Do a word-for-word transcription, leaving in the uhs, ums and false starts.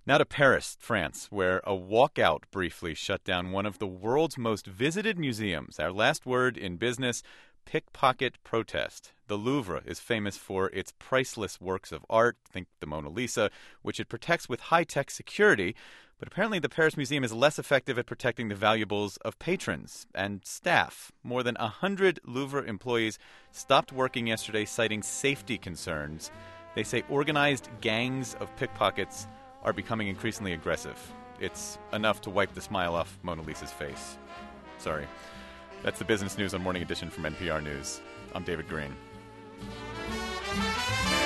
Now to Paris, France, where a walkout briefly shut down one of the world's most visited museums. Our last word in business, pickpocket protest. The Louvre is famous for its priceless works of art, think the Mona Lisa, which it protects with high-tech security. But apparently the Paris Museum is less effective at protecting the valuables of patrons and staff. More than one hundred Louvre employees stopped working yesterday, citing safety concerns. They say organized gangs of pickpockets are becoming increasingly aggressive. It's enough to wipe the smile off Mona Lisa's face. Sorry. That's the business news on Morning Edition from N P R News. I'm David Green.